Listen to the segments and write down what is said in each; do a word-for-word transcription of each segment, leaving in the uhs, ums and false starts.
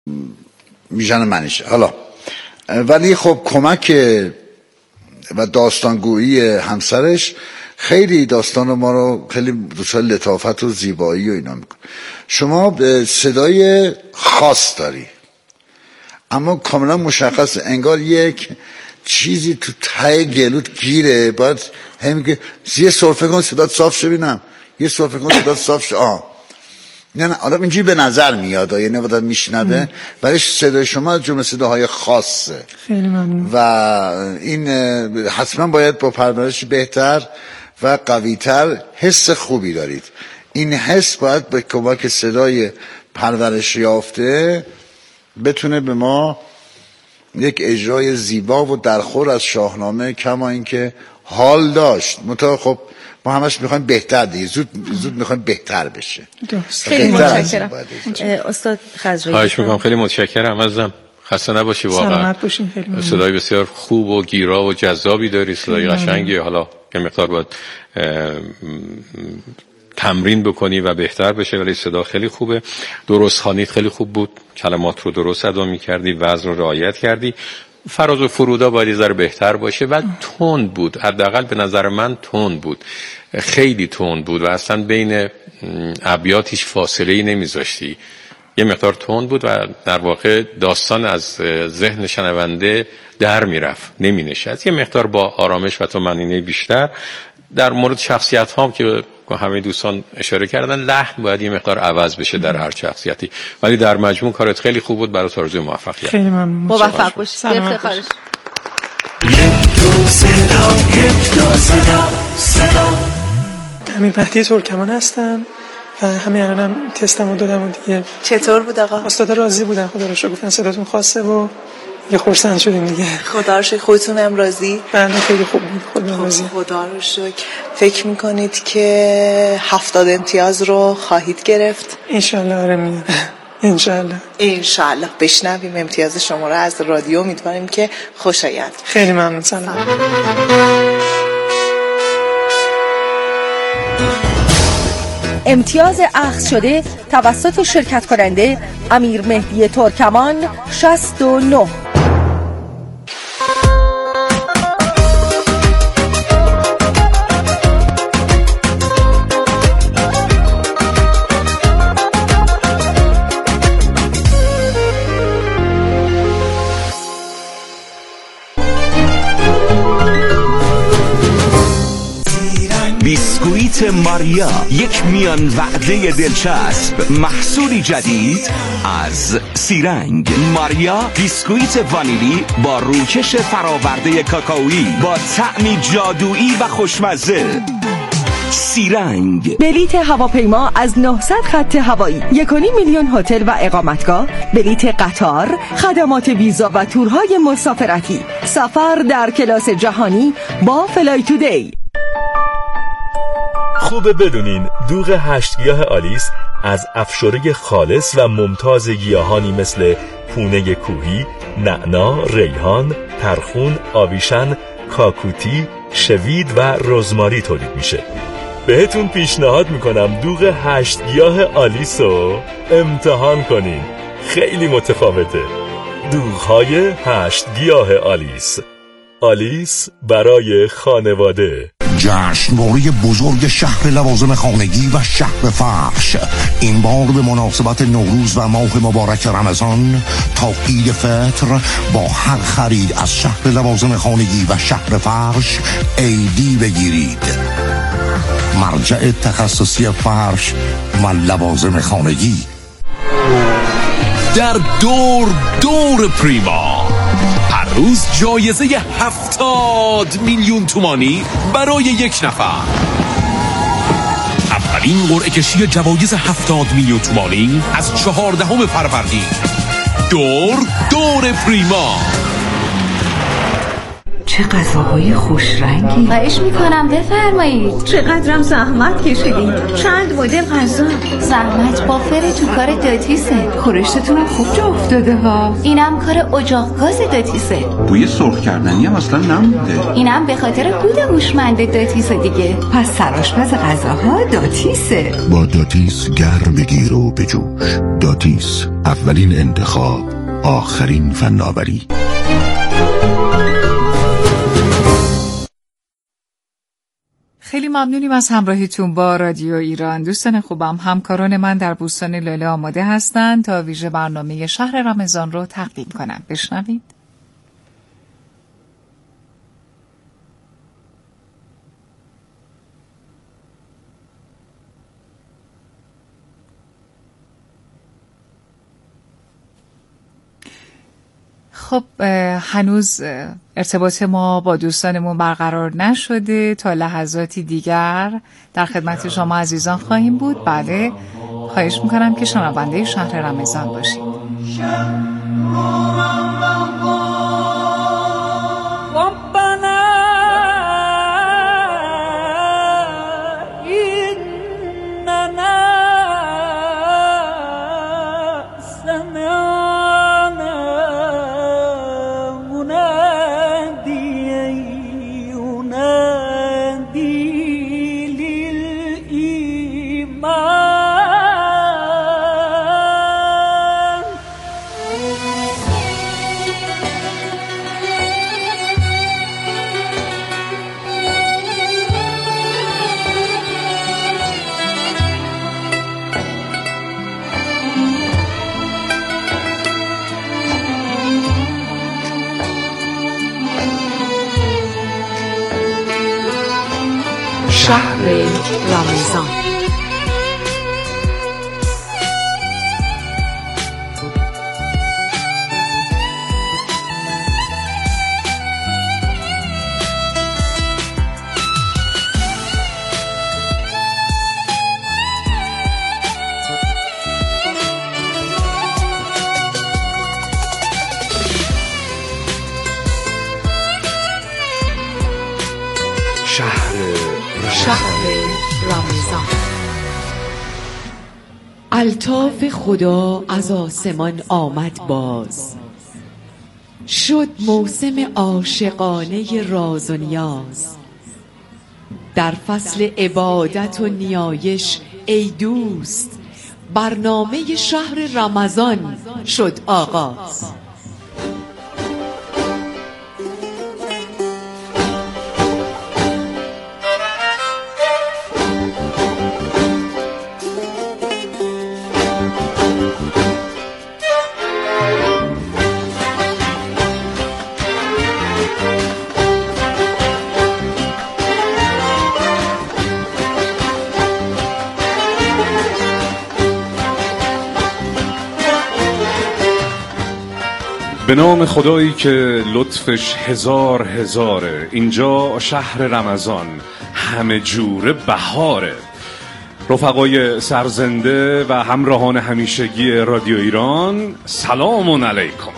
میژن منیشه. حالا ولی خب کمک و داستانگویی همسرش خیلی داستان ما رو خیلی دچار لطافت و زیبایی و اینا میکنه. شما صدای خاص داری اما کاملا مشخص، انگار یک چیزی تو ته گلوت گیره، باید همین که یه سرفه کن صدات صاف شه، ببینم یه سرفه کن صدات صاف شه. آه نه نه آدم اینجوری به نظر میاد، یعنی آدم میشنوه ولی صدای شما جمله صداهای خاصه. خیلی ممنون. و این حتما باید با پرورش بهتر و قویتر حس خوبی دارید. این حس باید به کمک صدای پرورش یافته بتونه به ما یک اجرای زیبا و درخور از شاهنامه، کما اینکه حال داشت. متأ خب ما همش میخوایم بهتر دیگه، زود زود میخوایم بهتر بشه. خیلی متشکرم استاد خضرایی. خواهش میکنم، خیلی متشکرم ازم. خسته نباشی، واقعا سلامت باشین. خیلی صدای بسیار خوب و گیرا و جذابی داری، صدای قشنگی. حالا یه مقدار باید تمرین بکنی و بهتر بشه، ولی صدا خیلی خوبه. درست خوانید خیلی خوب بود، کلمات رو درست ادا می‌کردی، وزن رو رعایت کردی. فراز و فرودا باید یه ذره بهتر باشه و تند بود، حداقل به نظر من تند بود، خیلی تند بود و اصلا بین ابیات هیچ فاصله‌ای نمیذاشتی. یه مقدار تند بود و در واقع داستان از ذهن شنونده در میرفت، نمی نشست. یه مقدار با آرامش و طمأنینه بیشتر. در مورد شخصیت هم که همه دوستان اشاره کردن، لحن باید یه مقدار عوض بشه در هر شخصیتی، ولی در مجموع کارت خیلی خوب بود. برای آرزوی موفقیت. خیلی ممنون. موفق باشید. افتخارش. یک دو صدا، یک دو صدا، صدا. امیر مهدی ترکمان هستم و همین الانم تستمو دادم و دیگه. چطور بود آقا؟ استادا راضی بودن، خدا رو شکر، گفتن صداتون خاصه و یه خورسند شدیم دیگه. خدا رو شکر. خودتونم راضی؟ بله خیلی خوب بود. خدا راضی. خدا رو شکر. فکر میکنید که هفتاد امتیاز رو خواهید گرفت؟ انشالله. آره میاد. انشالله. انشالله. بشنویم امتیاز شما رو از رادیو. امیدواریم که خوش آید. خیلی ممنون. سلام. امتیاز اخذ شده توسط شرکت کننده امیر مهدی ترکمان شصت و نه. بیسکویت ماریا، یک میان وعده دلچسب، محصولی جدید از سیرنگ. ماریا بیسکویت وانیلی با روکش فراورده کاکائویی با طعمی جادویی و خوشمزه. سیرنگ. بلیت هواپیما از نهصد خط هوایی، یک و نیم میلیون هتل و اقامتگاه، بلیت قطار، خدمات ویزا و تورهای مسافرتی، سفر در کلاس جهانی با فلای تودی. خوبه بدونین دوغ هشت گیاه آلیس از افشاره خالص و ممتاز گیاهانی مثل پونه کوهی، نعنا، ریحان، ترخون، آویشن، کاکوتی، شوید و رزماری تولید میشه. بهتون پیشنهاد میکنم دوغ هشت گیاه آلیس رو امتحان کنین، خیلی متفاوته. دوغ‌های هشت گیاه آلیس، آلیس برای خانواده. جشنواره بزرگ شهر لوازم خانگی و شهر فرش این بار به مناسبت نوروز و ماه مبارک رمضان تا عید فطر با هر خرید از شهر لوازم خانگی و شهر فرش ایدی بگیرید. مرجع تخصصی فرش و لوازم خانگی. در دور دور پریما هر روز جایزه هفتاد میلیون تومانی برای یک نفر. اولین قرعه کشی جوایز هفتاد میلیون تومانی از چهاردهم فروردین. دور دور پریما. چه غذاهای خوش رنگی. خواهش میکنم بفرمایید. چقدرم زحمت کشیدید. چند مدل غذا. زحمت بافر تو کار داتیسه. خورشتتونم خوب جا افتاده ها. اینم کار اجاق گاز داتیسه. بوی سرخ کردنی هم اصلا نمونده. اینم به خاطر کود هوشمند داتیسه دیگه. پس سرآشپز غذاها داتیسه. با داتیس گرم بگیر و بجوش. داتیس، اولین انتخاب، آخرین فناوری. خیلی ممنونیم از همراهیتون با رادیو ایران. دوستان خوبم، همکاران من در بوستان لاله آماده هستند تا ویژه برنامه شهر رمضان رو تقدیم کنم. بشنوید. خب هنوز ارتباط ما با دوستانمون برقرار نشده. تا لحظاتی دیگر در خدمت شما عزیزان خواهیم بود. بله، خواهش میکنم که شنونده شهر رمضان باشید. شهر رمضان. الطاف خدا از آسمان آمد باز، شد موسم عاشقانه راز و نیاز. در فصل عبادت و نیایش ای دوست، برنامه شهر رمضان شد آغاز. به نام خدایی که لطفش هزار هزاره، اینجا شهر رمضان همه جوره بهاره. رفقای سرزنده و همراهان همیشگی رادیو ایران، سلام علیکم.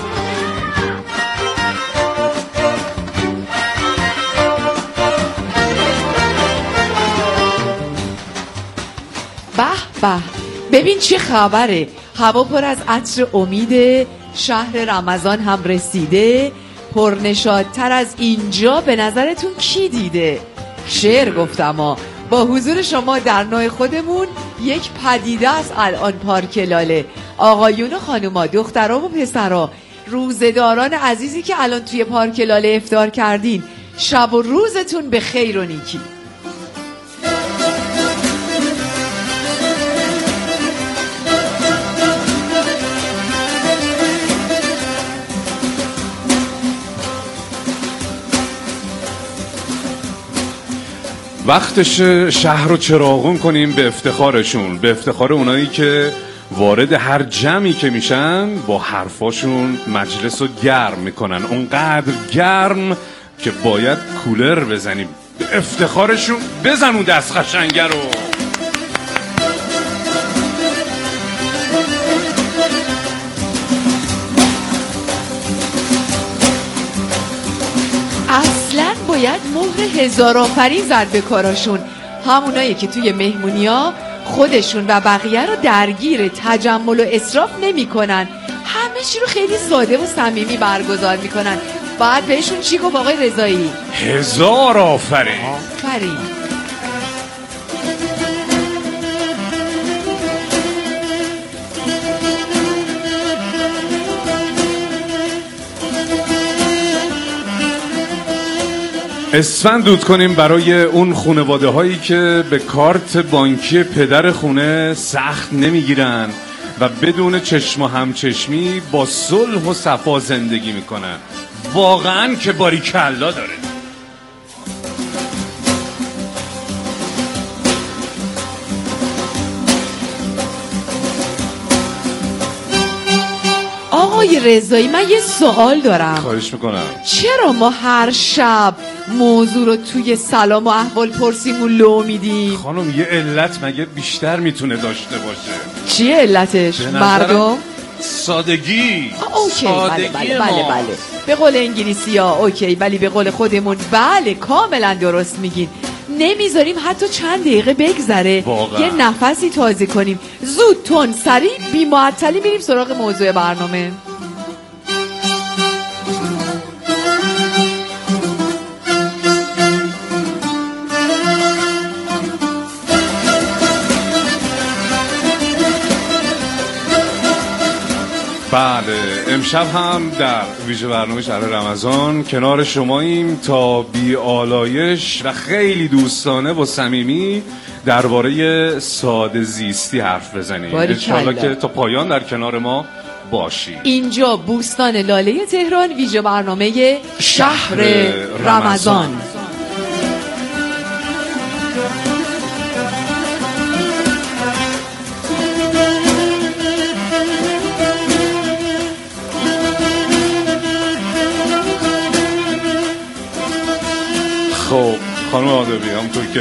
به به، ببین چه خبره، هوا پر از عطر امیده، شهر رمضان هم رسیده. پرنشادتر از اینجا به نظرتون کی دیده؟ شعر گفتم ها. با حضور شما در نوع خودمون یک پدیده است الان پارک لاله. آقایون و خانوما، دخترها و پسرها، روزداران عزیزی که الان توی پارک لاله افطار کردین، شب و روزتون به خیر و نیکی. وقتش شهر رو چراغون کنیم به افتخارشون، به افتخار اونایی که وارد هر جمعی که میشن با حرفاشون مجلس رو گرم میکنن، اونقدر گرم که باید کولر بزنیم. به افتخارشون بزن اون دست خشنگه رو. مهر هزار آفرین زد به کاراشون. همونایی که توی مهمونیا خودشون و بقیه رو درگیر تجمل و اسراف نمی کنن، همه چی رو خیلی ساده و صمیمی برگزار میکنن. بعد بهشون چی گفت آقای رضایی؟ هزار آفرین. آفرین. اسفند دود کنیم برای اون خانواده هایی که به کارت بانکی پدر خونه سخت نمیگیرن و بدون چشم و همچشمی با صلح و صفا زندگی میکنن. واقعا که باریکلا داره. آقای رضایی من یه سوال دارم. خواهش میکنم. چرا ما هر شب موضوع رو توی سلام و احوال پرسیمون لو میدیم؟ خانم یه علت مگه بیشتر میتونه داشته باشه؟ چیه علتش؟ مردم؟ سادگی. اوکی. سادگی بله بله بله بله. به قول انگلیسی ها اوکی، ولی به قول خودمون بله کاملا درست میگین. نمیذاریم حتی چند دقیقه بگذره واقعا. یه نفسی تازه کنیم. زود تون سریع بی معطلی میریم سراغ موضوع برنامه. بله امشب هم در ویژه برنامه شهر رمضان کنار شماییم تا بی آلایش و خیلی دوستانه و صمیمی درباره ساده زیستی حرف بزنیم. انشالله که تا پایان در کنار ما باشی. اینجا بوستان لاله تهران، ویژه برنامه شهر رمضان, رمضان. خب خانم آدبی همونطور که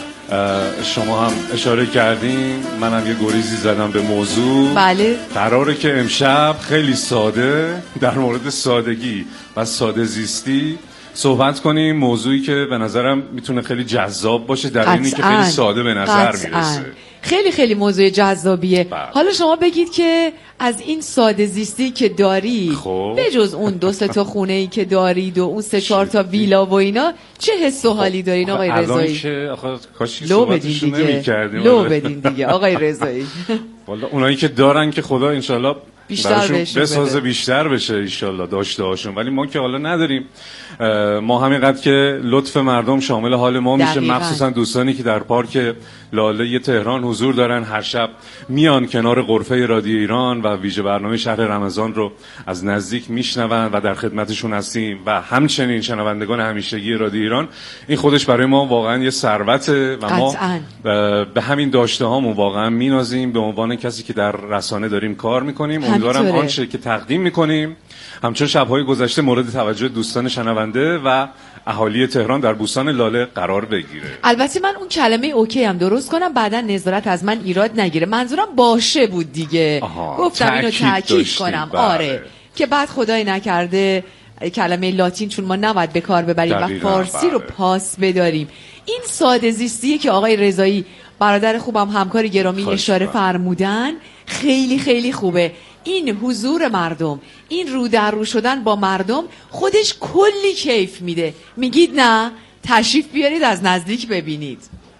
شما هم اشاره کردین منم یه گریزی زدم به موضوع. بله. قراره که امشب خیلی ساده در مورد سادگی و ساده زیستی صحبت کنیم. موضوعی که به نظرم میتونه خیلی جذاب باشه در اینی که خیلی ساده به نظر میرسه. خیلی خیلی موضوع جذابیه. بله. حالا شما بگید که از این ساده زیستی که داری خب. به جز اون دو سه تا خونه ای که دارید و اون سه چهار تا ویلا و اینا چه حس و حالی دارین آقای رضایی؟ الان که آخه کاشی لو بدین دیگه. لو بدین دیگه آقای رضایی. والا اونایی که دارن که خدا انشالله بیشتر بشه بسازه بیشتر بشه انشالله داشته هاشون، ولی ما که حالا نداریم. ما همینقدر که لطف مردم شامل حال ما میشه، مخصوصا دوستانی که در پارک لاله تهران حضور دارن هر شب میان کنار غرفه رادیو ایران و ویژه برنامه شهر رمضان رو از نزدیک میشنون و در خدمتشون هستیم و همچنین شنوندگان همیشگی رادیو ایران. این خودش برای ما واقعا یه ثروته و ما به همین داشته هامون واقعا مینازیم به عنوان کسی که در رسانه داریم کار میکنیم. امیدوارم آنچه که تقدیم میکنیم همچون شب‌های گذشته مورد توجه دوستان شنونده و اهالی تهران در بوستان لاله قرار بگیره. البته من اون کلمه اوکی هم درست کنم بعدا نظارت از من ایراد نگیره. منظورم باشه بود دیگه. گفتم اینو تاکید کنم. بله. آره که بعد خدای نکرده کلمه لاتین چون ما نباید به کار ببریم و فارسی بله. رو پاس بداریم. این ساده زیستیه که آقای رضایی برادر خوبم همکار گرامی اشاره فرمودن خیلی خیلی خوبه. این حضور مردم، این رو در رو شدن با مردم خودش کلی کیف میده. میگید نه؟ تشریف بیارید از نزدیک ببینید.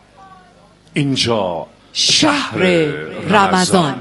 اینجا شهر رمضان.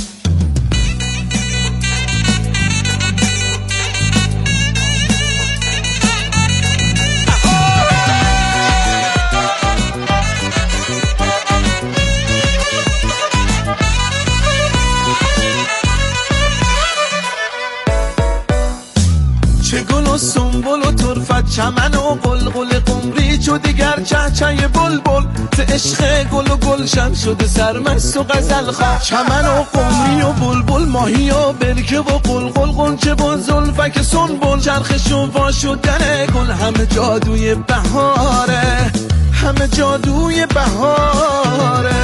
و سنبل و طرفت چمن و قلقل قمری چو دیگر چهچه بلبل ز عشق گل و گلشن شده سرمست و غزل خواه چمن و قمری و بلبل ماهی و برکه و قلقل قنچه و زلفک سنبل چرخش و وا شدن گل همه جادوی بهاره همه جادوی بهاره.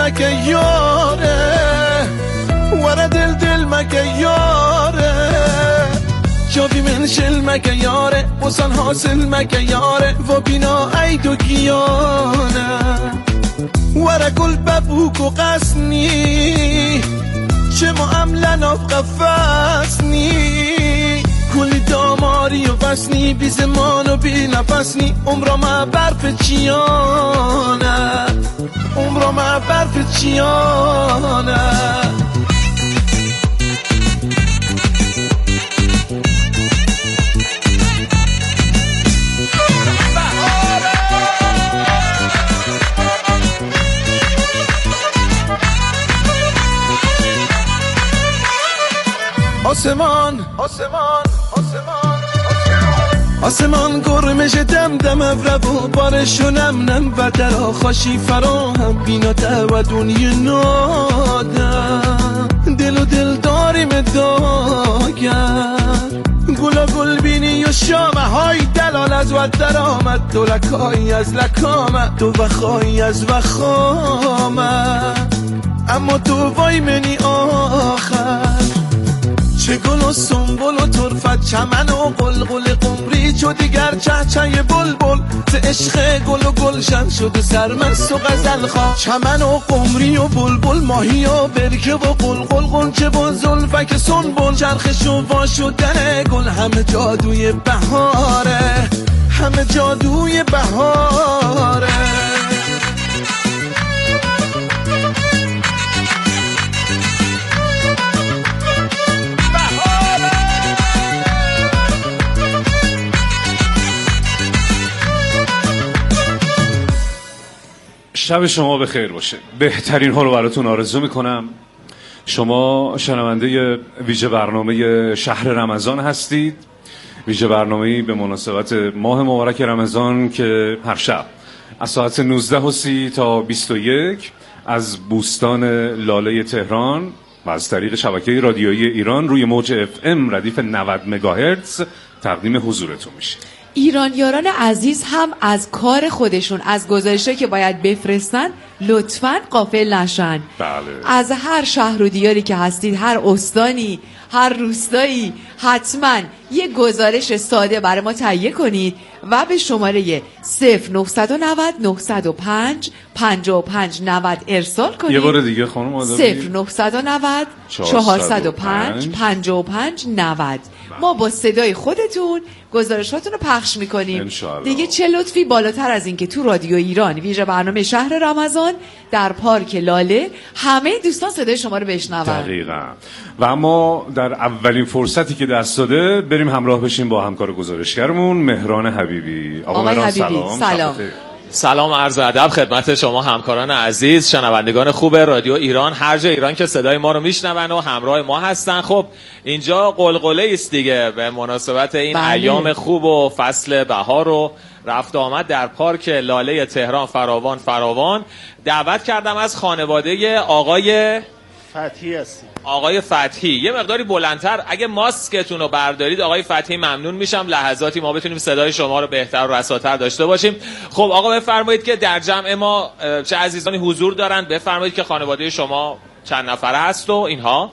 مگه یاره ورا دل دل مگه یاره جاوی من شل مگه یاره بسان حاصل مگه یاره و بینا عید گیانه ورا گل ببوک و قسنی چه معاملن آف قفصنی کلی داماری و وسنی بی زمان و بی نفسنی عمرا ما برف چیانه عمرا ما برف چیانه آسمان آسمان آسمان آسمان گرمش دم دم ابرو بارشو نم نم و در آخاشی فراهم بینا و دنیا نادم دل و دل داریم داگر گلا گل بینی و شامه های دلال از و در آمد دو لکایی از لکامت دو وخایی از وخامت اما تو وای منی آخر چه گل و سنبل و طرفت چمن و قلقل قمری چو دیگر چهچه بلبل ز عشق گل و گلشن شده سرمست و غزل خواه چمن و قمری و بلبل ماهی و برکه و قلقل قنچه و زلفک سنبل چرخش و وا شدن گل همه جادوی بهاره همه جادوی بهاره شب شما به خیر باشه. بهترین ها رو براتون آرزو میکنم. شما شنونده ویژه برنامه شهر رمضان هستید. ویژه برنامه‌ای به مناسبت ماه مبارک رمضان که هر شب از ساعت نوزده و سی تا بیست و یک از بوستان لاله تهران و از طریق شبکه رادیویی ایران روی موج اف ام ردیف نود مگاهرتز تقدیم حضورتون میشه. ایرانیاران عزیز هم از کار خودشون، از گزارشی که باید بفرستن لطفاً غافل نشن. بله. از هر شهر و دیاری که هستید، هر استانی، هر روستایی، حتما یه گزارش ساده برای ما تهیه کنید و به شماره صفر نهصد و نود نهصد و پنج پنجاه و پنج نود ارسال کنید. یه بار دیگه خانم آدمی. صفر نهصد و نود چهارصد و پنج پنجاه و پنج نود. ما با صدای خودتون گزارشاتون رو پخش میکنیم. دیگه چه لطفی بالاتر از این که تو رادیو ایران ویژه برنامه شهر رمضان در پارک لاله همه دوستان صدای شما رو بشنون. دقیقاً. و اما در اولین فرصتی که دست داده بریم همراه بشیم با همکار گزارشگرمون مهران حبیبی. آقا مهران سلام. سلام. سلام عرض ادب خدمت شما همکاران عزیز، شنوندگان خوب رادیو ایران، هر جای ایران که صدای ما رو میشنون و همراه ما هستن. خب اینجا قلقله است دیگه به مناسبت این بله. ایام خوب و فصل بهار و رفت آمد در پارک لاله تهران فراوان فراوان. دعوت کردم از خانواده آقای فتحی هستی. آقای فتحی یه مقداری بلندتر اگه ماسکتون رو بردارید آقای فتحی ممنون میشم، لحظاتی ما بتونیم صدای شما رو بهتر و رساتر داشته باشیم. خب آقا بفرمایید که در جمع ما چه عزیزانی حضور دارن، بفرمایید که خانواده شما چند نفره هست و اینها.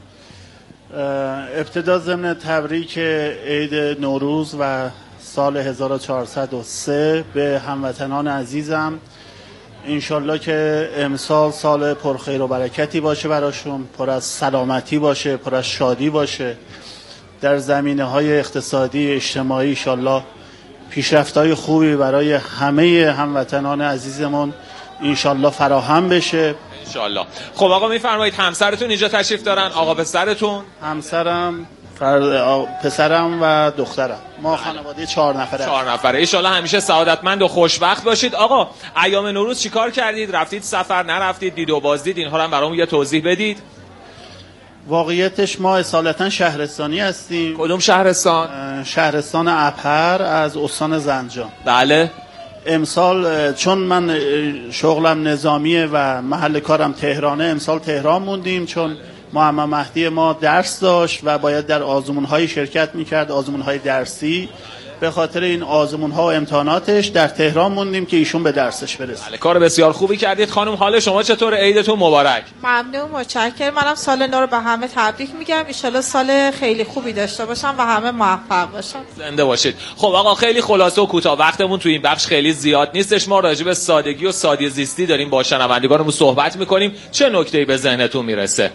ابتدا ضمن تبریک عید نوروز و سال هزار و چهارصد و سه به هموطنان عزیزم. انشالله که امسال سال پرخیر و برکتی باشه براشون، پر از سلامتی باشه، پر از شادی باشه، در زمینه های اقتصادی اجتماعی انشالله پیشرفت های خوبی برای همه هموطنان عزیزمون انشالله فراهم بشه انشالله. خب آقا میفرمایید همسرتون اینجا تشریف دارن؟ آقا پسرتون؟ همسرم، پسرم و دخترم. ما خانواده چهار نفره چهار نفره. انشالله همیشه سعادتمند و خوشبخت باشید. آقا ایام نوروز چیکار کردید؟ رفتید سفر، نرفتید، دید و بازدید؟ اینها رو هم برامون یه توضیح بدید. واقعیتش ما اصالتا شهرستانی هستیم. کدوم شهرستان؟ شهرستان ابهر از استان زنجان. بله. امسال چون من شغلم نظامیه و محل کارم تهرانه، امسال تهران موندیم چون محمد مهدی ما درس داشت و باید در آزمون‌های شرکت می‌کرد، آزمون‌های درسی. به خاطر این آزمون‌ها و امتحاناتش در تهران موندیم که ایشون به درسش برسه. بله، کار بسیار خوبی کردید خانم. حال شما چطور؟ عیدتون مبارک. ممنون، متشکرم. منم سال نو رو به همه تبریک میگم. ان شاءالله سال خیلی خوبی داشته باشم و همه موفق باشن. زنده باشید. خب آقا خیلی خلاصه و کوتاه، وقتمون تو این بخش خیلی زیاد نیستش. ما راجع به سادگی و سادی زیستی داریم با شنوندگانمون صحبت می‌کنیم. چه نکته‌ای به ذهنتون میرسه؟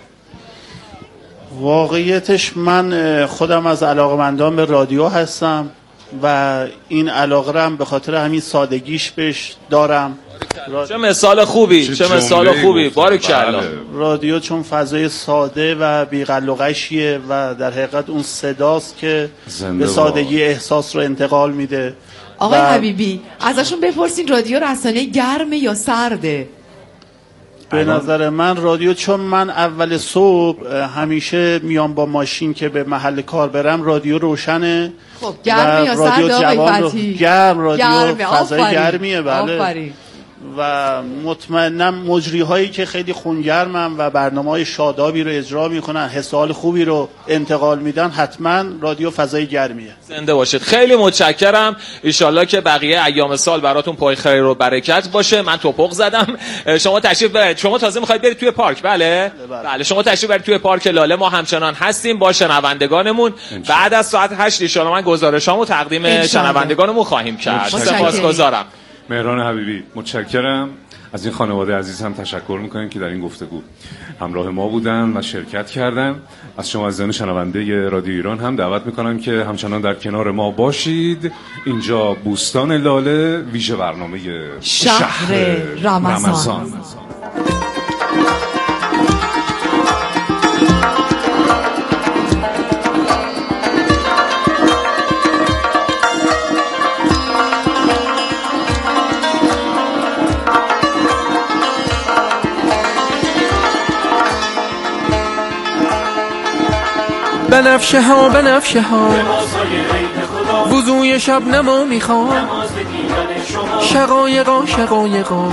واقعیتش من خودم از علاقه‌مندان به رادیو هستم و این علاقه رو هم به خاطر همین سادگیش بهش دارم. چه مثال خوبی، چه مثال خوبی، باریکالله. رادیو چون فضای ساده و بی‌قلقشیه و در حقیقت اون صداست که به سادگی احساس رو انتقال میده. آقای حبیبی ازشون بپرسین رادیو رسانه گرمه یا سرده؟ به نظر من رادیو، چون من اول صبح همیشه میام با ماشین که به محل کار برم، رادیو روشنه. خب گرمه یا سرده آقای فتحی؟ گرم، رادیو گرمه. فضای آفرین. گرمیه. بله. آفرین. و مطمئنم مجری هایی که خیلی خونگرمن و برنامه های شادابی رو اجرا میکنن، حسال خوبی رو انتقال میدن، حتما رادیو فضای گرمیه. زنده باشید. خیلی متشکرم. ان که بقیه ایام سال براتون پای خیر و برکت باشه. من توپق زدم. شما تشریف برید. شما تازه میخواید برید توی پارک؟ بله بله, بله. شما تشریف برید توی پارک لاله. ما همچنان هستیم با شنوندگانمون. بعد از ساعت هشت ان من گزارشامو تقدیم شنوندگانمون خواهیم کرد. سپاسگزارم. مهران حبیبی، متشکرم. از این خانواده عزیز هم تشکر میکنیم که در این گفتگو همراه ما بودن و شرکت کردن. از شما عزیزان شنونده رادیو ایران هم دعوت میکنم که همچنان در کنار ما باشید. اینجا بوستان لاله، ویژه برنامه شهر, شهر رمضان, رمضان. بنفشه ها بنفشه ها وضوی شب نما میخوام، شقایقا شقایقا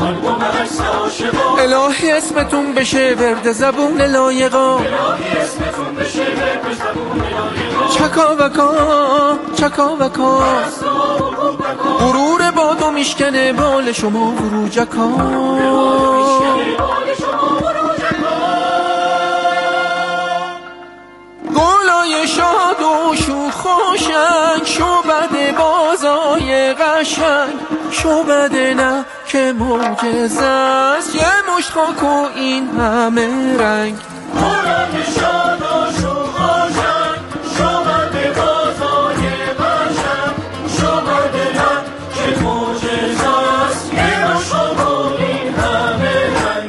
الهی اسمتون بشه ورد زبون لایقا، چکا وکا چکا وکا غرور بادو میشکنه بال شما وروجکا. گلای شاد و شوخ خوشنگ، شعبد بازای قشنگ، شعبد نه که معجزه است، یه مشت خاک و این همه رنگ. گلای شاد و شوخ خوشنگ، شعبد بازای قشنگ، شعبد نه که معجزه است، یه مشت خاک و این همه رنگ.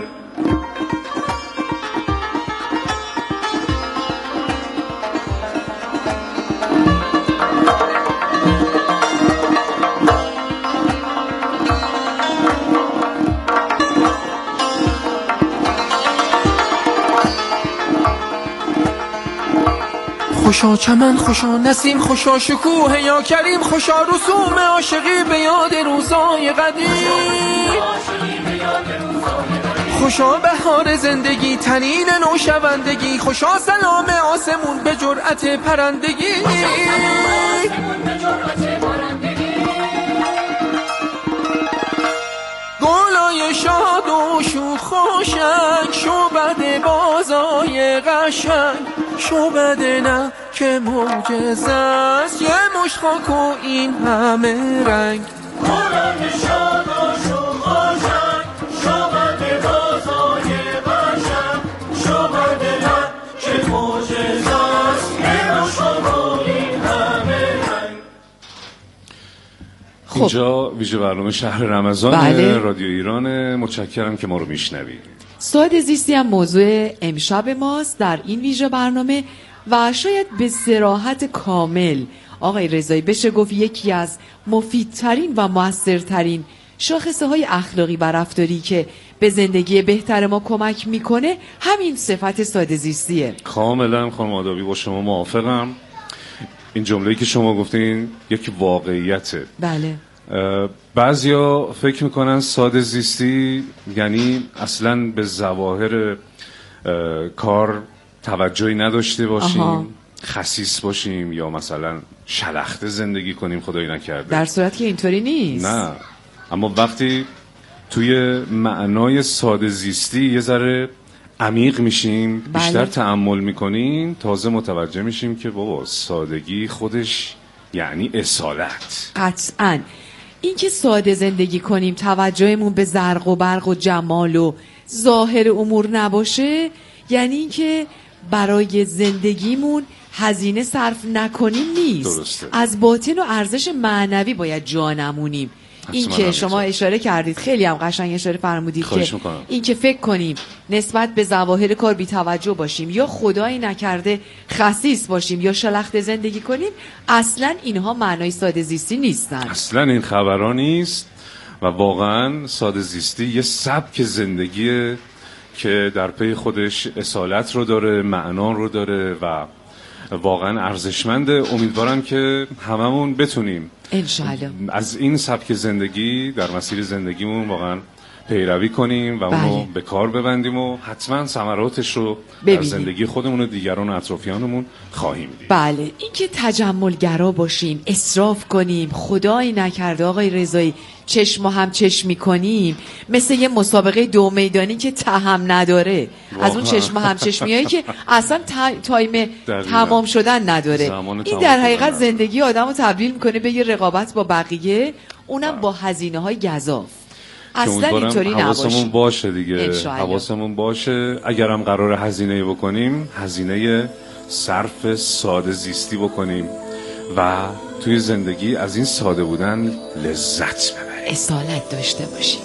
خوشا چمن خوشا نسیم خوشا شکوه یا کریم، خوشا رسوم عاشقی به یاد روزای قدیم، خوشا بهار زندگی تنین نوشوندگی، خوشا سلام آسمون به جرأت پرندگی. گلای شاد و شوخ خوشنگ، شعبد بازای قشنگ، شعبد نه که معجزه است، یه مشت خاک و این همه رنگ. گلای شاد و شوخ خوشنگ، شعبد بازای قشنگ، شعبد نه که معجزه است، یه مشت خاک و این همه رنگ. خب. اینجا ویژه برنامه شهر رمضان بله. رادیو ایران. متشکرم که ما رو میشنوید. ساده زیستی هم موضوع امشب ماست در این ویژه برنامه و شاید به صراحت کامل آقای رضایی بشه گفت یکی از مفیدترین و موثرترین شاخصه های اخلاقی و رفتاری که به زندگی بهتر ما کمک میکنه همین صفت ساده زیستیه. کاملا خانم آدابی با شما موافقم. این جمله‌ای که شما گفتین یک واقعیته. بله. بعضیا فکر میکنن ساده زیستی یعنی اصلا به ظواهر کار توجهی نداشته باشیم آها. خسیس باشیم یا مثلا شلخته زندگی کنیم، خدایی نکرده. در صورت که اینطوری نیست. نه، اما وقتی توی معنای ساده زیستی یه ذره عمیق میشیم، بله. بیشتر تأمل میکنیم، تازه متوجه میشیم که بابا سادگی خودش یعنی اصالت. قطعاً این که ساده زندگی کنیم، توجهمون به زرق و برق و جمال و ظاهر امور نباشه، یعنی این که برای زندگیمون هزینه صرف نکنیم نیست. درسته. از باطن و ارزش معنوی باید جا نمونیم. این که شما اشاره کردید خیلی هم قشنگ اشاره فرمودید که میکنم. این که فکر کنیم نسبت به ظواهر کار بی توجه باشیم یا خدایی نکرده خسیس باشیم یا شلخته زندگی کنیم، اصلا اینها معنای ساده زیستی نیستن. اصلا این خبرها نیست و واقعا ساده زیستی یه سبک زندگیه که در پی خودش اصالت رو داره، معنا رو داره و واقعا ارزشمنده. امیدوارم که هممون بتونیم انشالله از این سبک زندگی در مسیر زندگیمون واقعا پیروی کنیم و اونو بله. به کار ببندیم و حتما ثمراتش رو ببینیم. در زندگی خودمون و دیگران و اطرافیانمون خواهیم دید. بله، این که تجملگرا باشیم، اسراف کنیم، خدایی نکرده آقای رضایی چشم و هم چشمی کنیم، مثل یه مسابقه دو میدانی که تهم نداره، از اون چشم و هم چشمیایی که اصلا تایم تمام شدن نداره. این در حقیقت زندگی آدمو تبدیل میکنه به یه رقابت با بقیه، اونم با هزینه های گزاف. اصلا اینطوری نباشه. حواسمون باشه دیگه، انشاءالله. حواسمون باشه اگرم قرار هزینه بکنیم، هزینه صرف ساده زیستی بکنیم و توی زندگی از این ساده بودن لذت ببریم، اصالت داشته باشیم.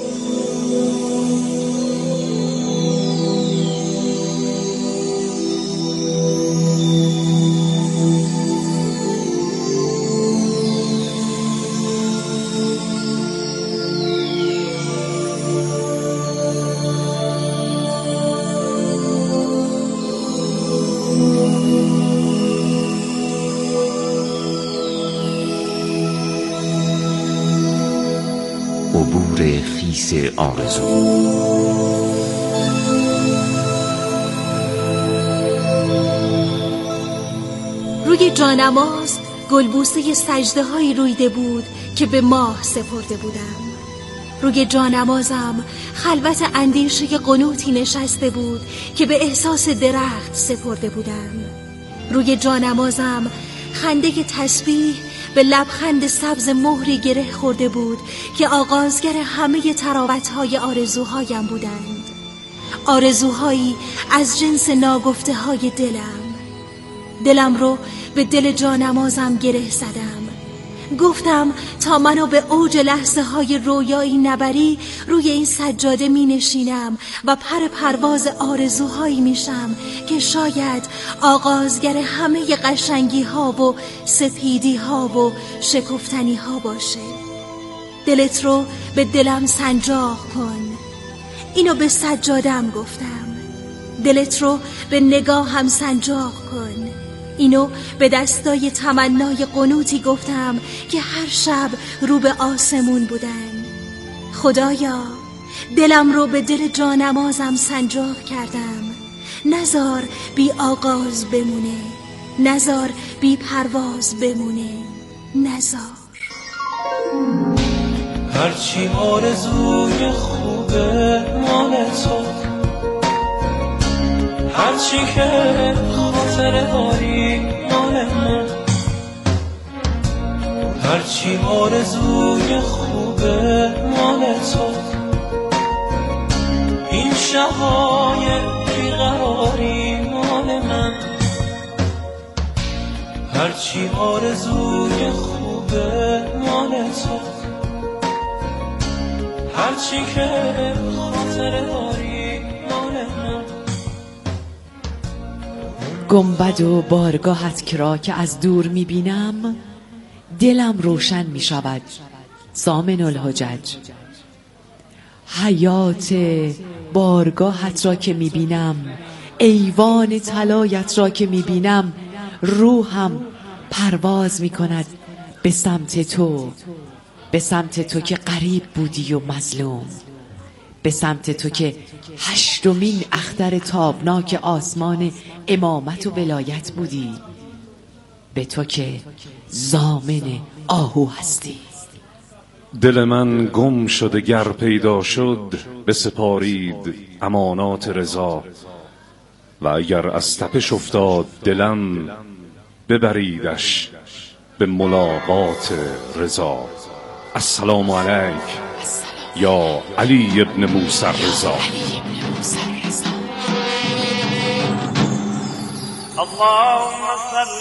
عبور خیس آرزو. روی جانماز گلبوسه سجده هایی رویده بود که به ماه سپرده بودم. روی جانمازم خلوت اندیشه قنوتی نشسته بود که به احساس درخت سپرده بودم. روی جانمازم خنده تسبیح به لبخند سبز مهری گره خورده بود که آغازگر همه تراوت‌های آرزوهایم بودند، آرزوهایی از جنس ناگفته های دلم. دلم رو به دل جانمازم گره زدم، گفتم تا منو به اوج لحظه های رویایی نبری، روی این سجاده می نشینم و پر پرواز آرزوهایی میشم که شاید آغازگر همه قشنگی ها و سپیدی ها و شکفتنی ها باشه. دلت رو به دلم سنجاق کن، اینو به سجادم گفتم. دلت رو به نگاهم سنجاق کن، اینو به دستای تمنای قنوتی گفتم که هر شب رو به آسمون بودن. خدایا دلم رو به دل جانمازم سنجاق کردم، نزار بی آغاز بمونه، نزار بی پرواز بمونه، نزار. هرچی آرزوی خوبه مال تو، هرچی که خاطر داری مال من، هرچی آرزوی خوبه مال تو، این شب‌های بیقراری مال من، هرچی آرزوی خوبه مال تو، هرچی که خاطر داری مال من. گنبد و بارگاهت کرا که از دور میبینم، دلم روشن میشود ضامن الحجج. حیات بارگاهت را که میبینم، ایوان طلایت را که میبینم، روحم پرواز میکند به سمت تو، به سمت تو که غریب بودی و مظلوم، به سمت تو که هشتمین اختر تابناک آسمان امامت و ولایت بودی، به تو که ضامن آهو هستی. دل من گم شده گر پیدا شد، بسپارید امانات رضا. و اگر از تپش افتاد دلم، ببریدش به ملاقات رضا. السلام علیک یا علی ابن موسی رضا. اللهم صل